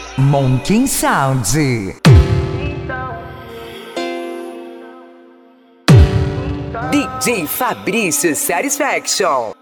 Monkey Sound. DJ Fabrício Satisfaction.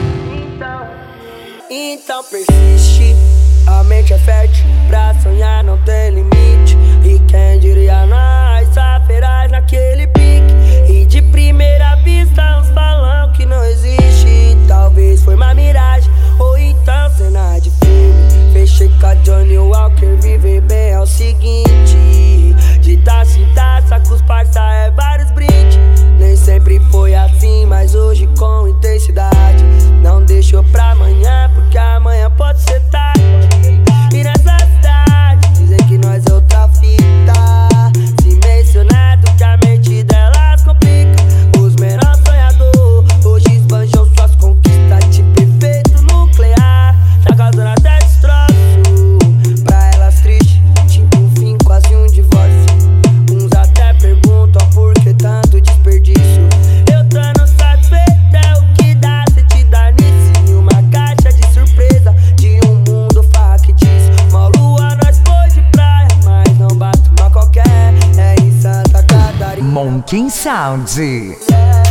Então persiste, a mente é fértil, pra sonhar não tem limite. E quem diria nós, feraz naquele pique. E de primeira vista uns falam que não existe. Talvez foi uma miragem, ou então cena de filme. Fechei com a Johnny Walker, viver bem é o seguinte: de taça em taça, com os parça é vários brindes. Nem sempre foi assim, mas hoje com intensidade. Não deixou pra amanhã, porque amanhã pode ser tarde. E nessa cidade, dizem que nós é outra fita. Se mencionado que a mente delas complica. Os menores sonhadores hoje esbanjam suas conquistas. Tipo efeito nuclear, já causando até destroço. Pra elas triste, tipo um fim, quase um divórcio. Uns até perguntam por que tanto desperdício. Eu tô satisfeito, é o que dá se te dar nisso. Em uma caixa de surpresa, de um mundo factício. Uma lua nós foi de praia, mas não bate uma qualquer. É em Santa Catarina. Monkey Sound. Yeah.